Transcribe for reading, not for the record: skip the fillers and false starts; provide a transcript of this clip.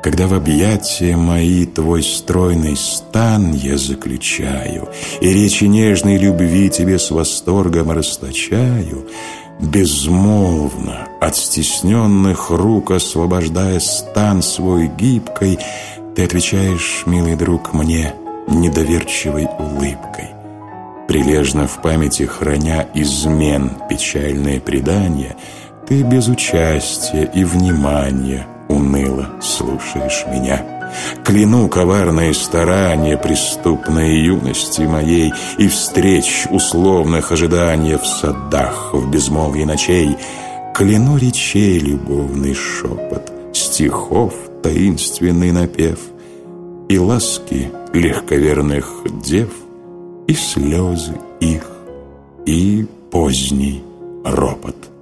Когда в объятия мои твой стройный стан я заключаю, и речи нежной любви тебе с восторгом расточаю, безмолвно, от стесненных рук освобождая стан свой гибкой, ты отвечаешь, милый друг, мне недоверчивой улыбкой. Прилежно в памяти храня измен печальные предания, ты без участия и внимания уныло слушаешь меня. Кляну коварные старания преступной юности моей и встреч условных ожидания в садах, в безмолвии ночей. Кляну речей любовный шепот, стихов таинственный напев, и ласки легковерных дев, и слезы их, и поздний ропот.